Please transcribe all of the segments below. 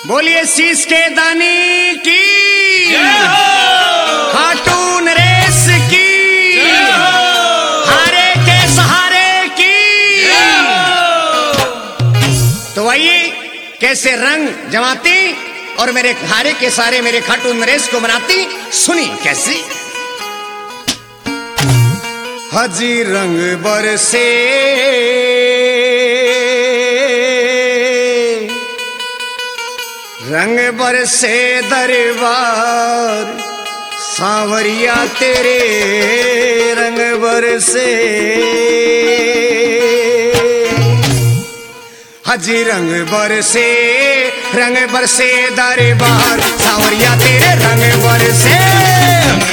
बोलिए शीश के दानी की, खाटू नरेश की, हारे के सहारे की। तो आइए कैसे रंग जमाती और मेरे हारे के सारे मेरे खाटू नरेश को मनाती, सुनी कैसी। हजी रंग बरसे रंग बरसे दरबार सांवरिया तेरे रंग बरसे। हजी रंग बरसे दरबार सांवरिया तेरे रंग बरसे। रंग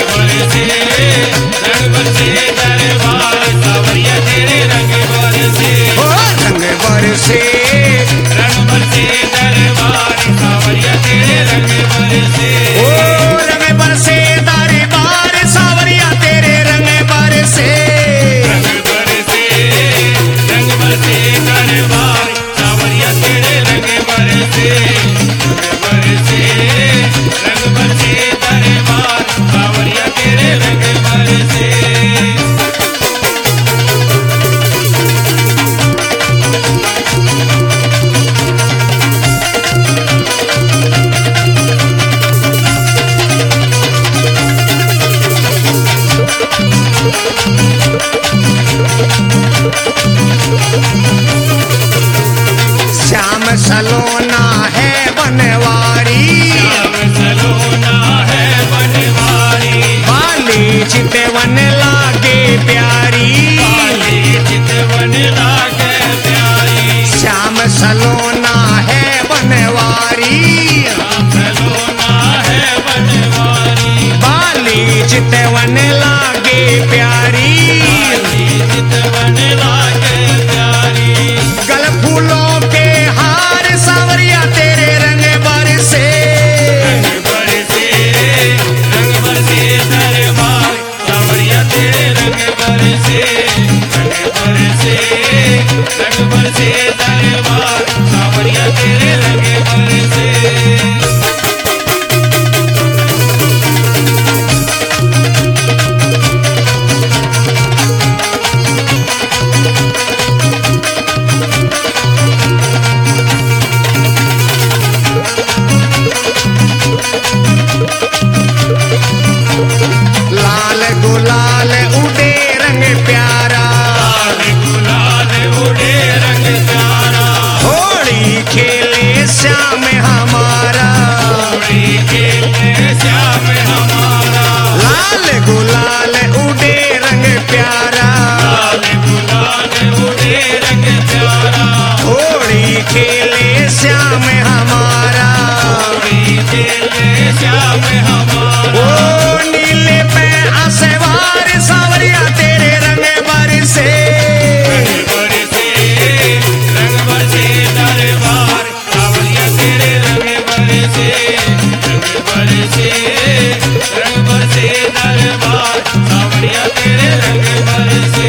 बरसे दरबार सांवरिया तेरे रंग बरसे। ओ रंग बरसे दरबार सांवरिया तेरे रंग बरसे। ओ रंग बरसे दरबार सांवरिया तेरे रंग बरसे। रंग बरसे दरबार सांवरिया तेरे रंग बरसे। रंग बरसे दरबार सांवरिया तेरे रंग बरसे। श्याम सलोना है बनवारी, श्याम सलोना है बनवारी। बाली चितवन लागे प्यारी। बाली चितवन लागे प्यारी। श्याम सलोना है बनवारी, श्याम सलोना है बनवारी। बाली चितवन लागे प्यारी। बाली चितवन लागे प्यारी। गल फूलों के हार सांवरिया तेरे रंग बरसे। रंग बरसे दरबार सांवरिया तेरे रंग बरसे। रंग बरसे दरबार सांवरिया तेरे रंग बरसे। लाल गुलाल उड़े रंग प्यारा, लाल गुलाल उड़े रंग प्यारा। होली खेले श्याम हमारा। होली खेले श्याम हमारा। लाल गुलाल उड़े रंग प्यारा, लाल गुलाल उड़े रंग प्यारा। होली खेले श्याम हमारा। होली खेले श्याम हमारा। ओ नीले पे आसवार सांवरिया तेरे रंग बरसे। रंग बरसे दरबार सांवरिया तेरे रंग बरसे। रंग बरसे दरबार सांवरिया तेरे रंग बरसे।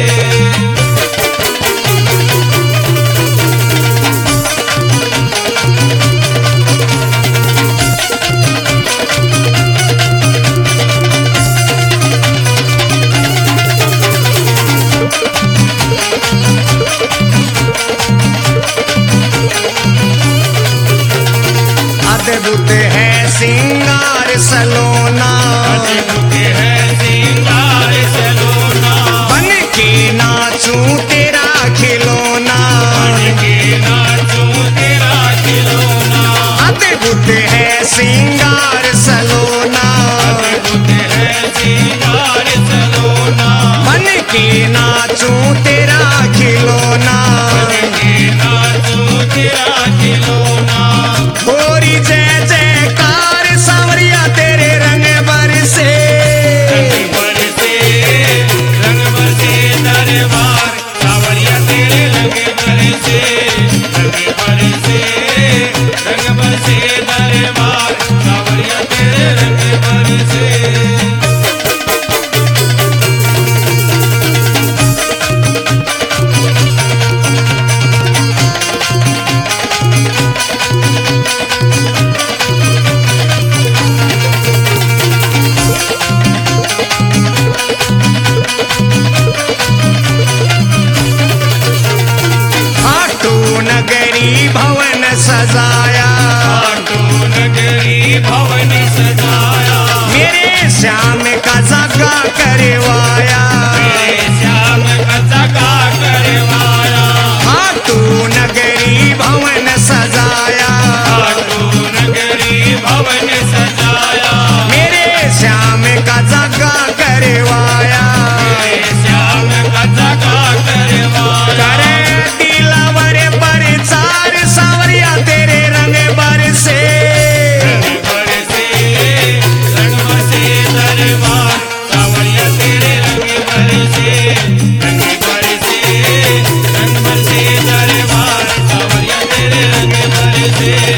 अद्भुत है सिंगार सलोना, अद्भुत है सिंगार सलोना। बन के नाचूं तेरा खिलौना। बन के नाचूं तेरा खिलौना। अद्भुत है सिंगार सलोना, अद्भुत है सिंगार सलोना। बन के नाचूं तेरा खिलौना। बन के नाचूं तेरा खिलौना। होरी जय जयकार सांवरिया तेरे रंग बरसे। रंग बरसे दरबार सांवरिया तेरे रंग बरसे। रंग बरसे दरबार सांवरिया तेरे रंग बरसे। से